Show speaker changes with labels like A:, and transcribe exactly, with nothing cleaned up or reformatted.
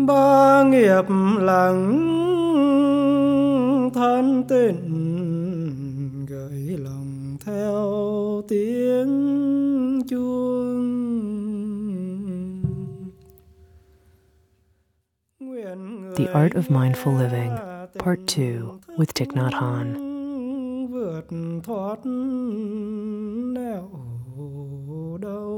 A: ba nghiệp lặng than tình gửi lòng theo tiếng chuông.
B: The Art of Mindful Living, Part two, with Thich Nhat Hanh.
A: Vượt thoát nẻo đâu